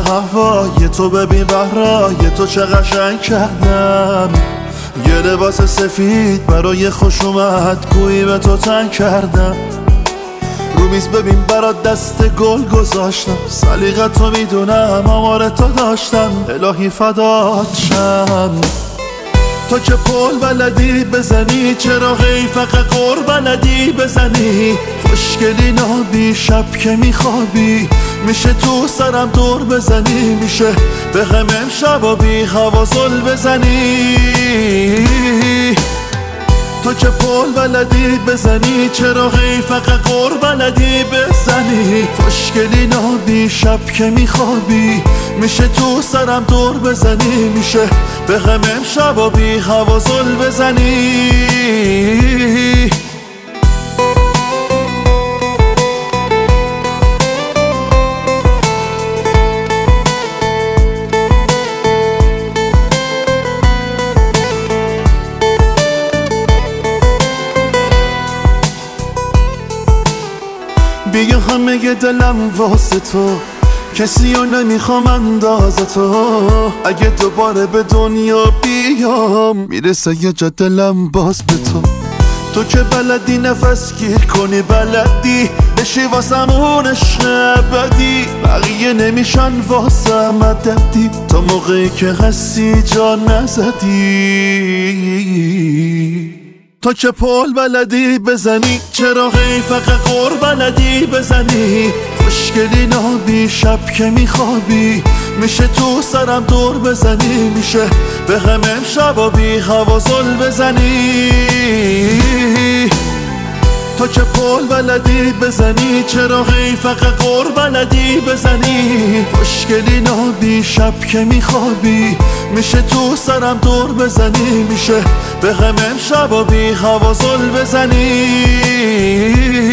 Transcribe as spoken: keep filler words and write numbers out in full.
هوای تو ببین بهرای تو چه قشنگ کردم. یه لباس سفید برای خوش اومد گویی به تو تنگ کردم. رو میز ببین برات دست گل گذاشتم، سلیقتو میدونم آمار تو داشتم. الهی فدات شم. تو که پل بلدی بزنی، چرا غی فقط قر بلدی بزنی. خوشگلی نابی شب که میخوابی، میشه تو سرم دور بزنی. میشه به غم امشب و بی حواسل بزنی. تو که پل بلدی بزنی، چرا غی فقط قر بلدی بزنی. خوشگلی نابی شب که میخوابی، میشه تو سرم دور بزنی. میشه به غم امشب و بی حواسل بزنی. بیا همه دلم واسه تو، کسی رو نمیخوام انداز تو. اگه دوباره به دنیا بیام، میرسه یه جا دلم باز به تو. تو که بلدی نفس گیر کنی، بلدی بشی واسمون عشق ابدی. بقیه نمیشن واسه مددی، تا موقعی که هستی جا نزدی. تو که پل بلدی بزنی، چرا غی فقط قر بلدی بزنی. خوشگلی نابی شب که میخوابی، میشه تو سرم دور بزنی. میشه به غم امشب و بی حواسل بزنی. تو که پل بلدی بزنی، چرا غی فقط قر بلدی بزنی. خوشگلی نابی شب که میخوابی، میشه تو سرم دور بزنی. میشه به غم امشب و بی حواسل بزنی.